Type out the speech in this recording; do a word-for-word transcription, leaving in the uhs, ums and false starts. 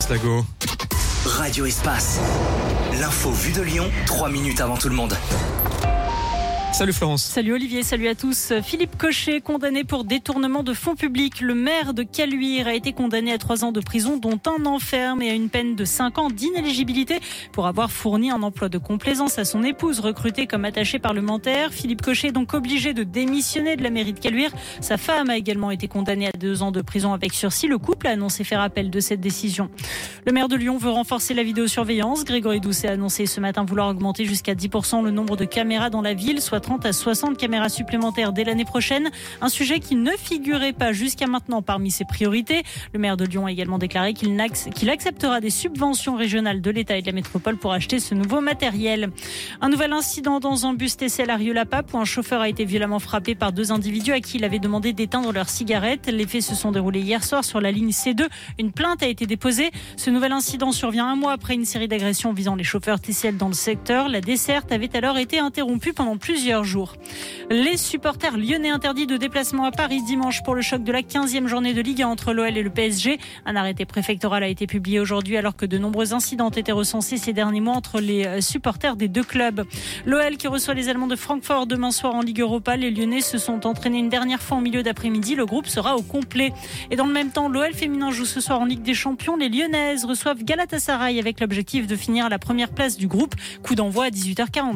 Slago. Radio Espace. L'info vue de Lyon, trois minutes avant tout le monde. Salut Florence. Salut Olivier, salut à tous. Philippe Cochet, condamné pour détournement de fonds publics. Le maire de Caluire a été condamné à trois ans de prison, dont un an ferme et à une peine de cinq ans d'inéligibilité pour avoir fourni un emploi de complaisance à son épouse, recrutée comme attachée parlementaire. Philippe Cochet est donc obligé de démissionner de la mairie de Caluire. Sa femme a également été condamnée à deux ans de prison avec sursis. Le couple a annoncé faire appel de cette décision. Le maire de Lyon veut renforcer la vidéosurveillance. Grégory Doucet a annoncé ce matin vouloir augmenter jusqu'à dix pour cent le nombre de caméras dans la ville, soit trente à soixante caméras supplémentaires dès l'année prochaine. Un sujet qui ne figurait pas jusqu'à maintenant parmi ses priorités. Le maire de Lyon a également déclaré qu'il, qu'il acceptera des subventions régionales de l'État et de la métropole pour acheter ce nouveau matériel. Un nouvel incident dans un bus T C L à Rieux-la-Pape où un chauffeur a été violemment frappé par deux individus à qui il avait demandé d'éteindre leurs cigarettes. Les faits se sont déroulés hier soir sur la ligne C deux. Une plainte a été déposée. Ce nouvel incident survient un mois après une série d'agressions visant les chauffeurs T C L dans le secteur. La desserte avait alors été interrompue pendant plusieurs jours. Les supporters lyonnais interdits de déplacement à Paris dimanche pour le choc de la quinzième journée de Ligue un entre l'O L et le P S G. Un arrêté préfectoral a été publié aujourd'hui alors que de nombreux incidents ont été recensés ces derniers mois entre les supporters des deux clubs. L'O L qui reçoit les Allemands de Francfort demain soir en Ligue Europa. Les Lyonnais se sont entraînés une dernière fois en milieu d'après-midi. Le groupe sera au complet. Et dans le même temps, l'O L féminin joue ce soir en Ligue des Champions. Les Lyonnaises reçoivent Galatasaray avec l'objectif de finir à la première place du groupe. Coup d'envoi à dix-huit heures quarante.